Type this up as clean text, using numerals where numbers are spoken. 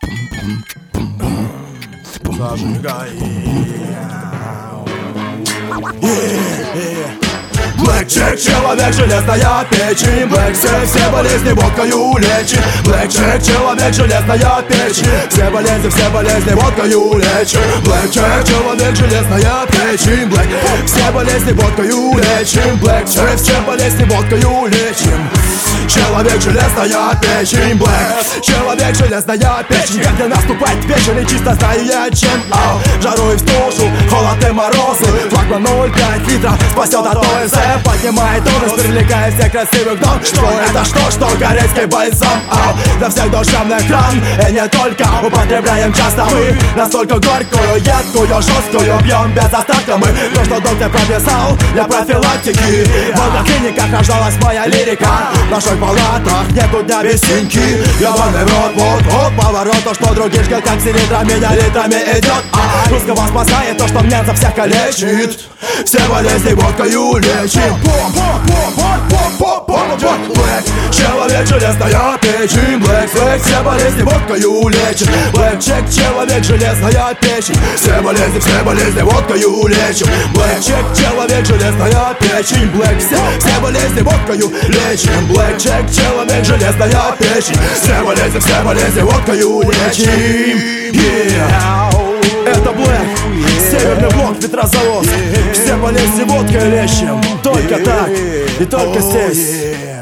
Зажигай. Блэкчек, человек, железная печень. Блэкчек, все болезни водкою лечит. Блэкчек, человек, железная печень. Все болезни водкою лечит. Блэкчек, человек, железная печень. Блэк, все болезни водкою лечим. Блэкчек, все болезни водкою лечим. Человек, железная печень. Блэк, человек, железная печень. Когда наступает вечер, и чисто знаю я чем. Жару и в стужу, холод и морозы. Флагман 0,5 литров спасет от ОС. Поднимает тонус, привлекая всех красивых дам. Что это, что корейский бальзам. Для всех душевных ран, и не только. Употребляем часто мы настолько горькую, едкую, жесткую. Пьем без остатка мы то, что доктор прописал для профилактики. В поликлиниках рождалась моя лирика. В наших палатах некуда без синьки. Ебаный в рот, вот поворот. То, что других жгет, как селитра, меня литрами идет. Русского спасает то, что немцев всех калечит. Все болезни водкою лечим. Блэк, человек, железная печень. Блэк, все болезни водкою лечим. Блэкчек, человек, железная печень. Все болезни водкою лечим. Блэкчек, человек, железная печень. Блэк, все болезни водкою лечим. Блэкчек, человек, железная печень. Все болезни водкою лечим. Это Блэк, северный блок, ветрозавод. Все болезни водкой лечим. Только так и только здесь.